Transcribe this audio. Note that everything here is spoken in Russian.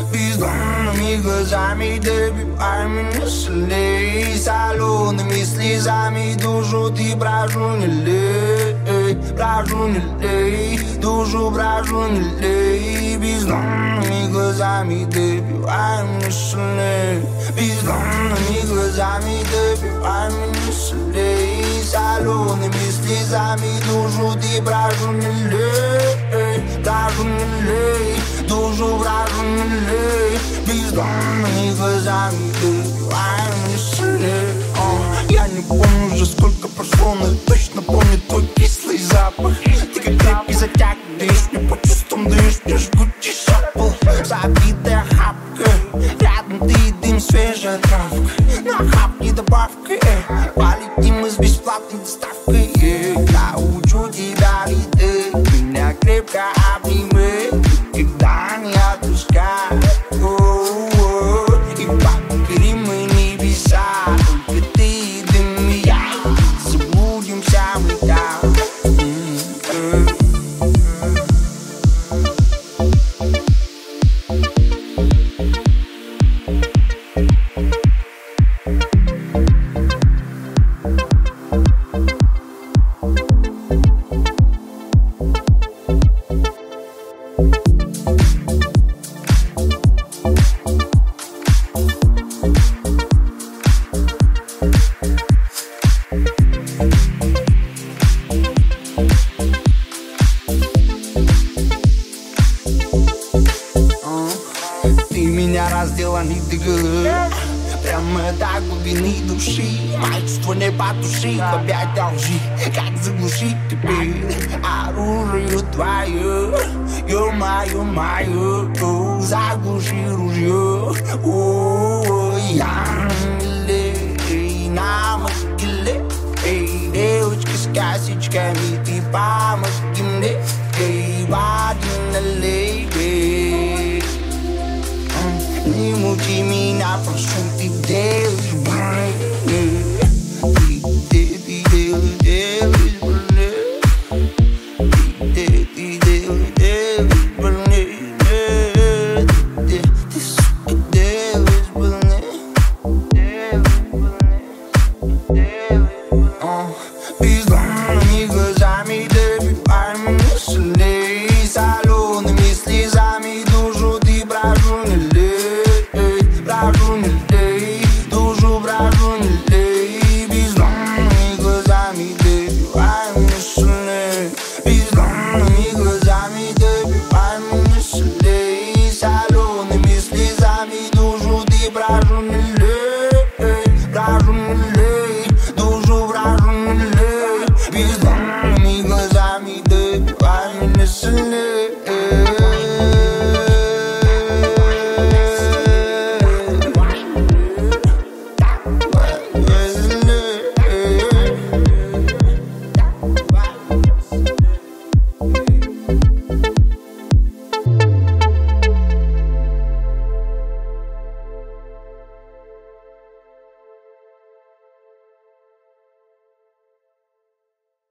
Бездонными глазами добивай меня сильней, солеными слезами душу ты брожу не лей, брожу не лей, душу брожу не лей. Бездонными глазами добивай меня сильней, бездонными глазами добивай меня сильней, солеными слезами душу ты брожу не лей, брожу не лей, душу брожу не лей. Бездонными глазами добивай меня сильней. Я не помню уже сколько прошло, но я точно помню твой кислый запах. Ты как крепкий затяг, даешь мне по чувствам, даешь мне жгучий шапл. Забитая хапка, рядом ты и дым, свежая травка. На хапке добавка, полетим мы с бесплатной доставкой. Я учу тебя лететь, меня крепко обними, когда не отпускай. И покорим мы небеса, только ты и дым и я, заблудимся мы там. Ты меня раздела ниц до головы, прямо до глубины души. Мои чувства не потушить в объятиях лжи. Как заглушить теперь оружие твое, ё-моё, заглуши ружье. Я на могиле, девочка с косичками, ты помоги мне, воды налей. Не мути меня, прошу, ты делаешь больно. Ты делаешь больно. Ты делаешь больно. Ты, сука, делаешь больно. Бездонными глазами добивай меня сильней, солеными слезами душу ты брожу не лей, брожу не лей, душу брожу не лей. Бездонными глазами добивай меня сильней, бездонными глазами добивай меня сильней, солеными слезами душу ты брожу не лей, брожу не лей, душу брожу не лей. Бездонными глазами добивай меня сильней.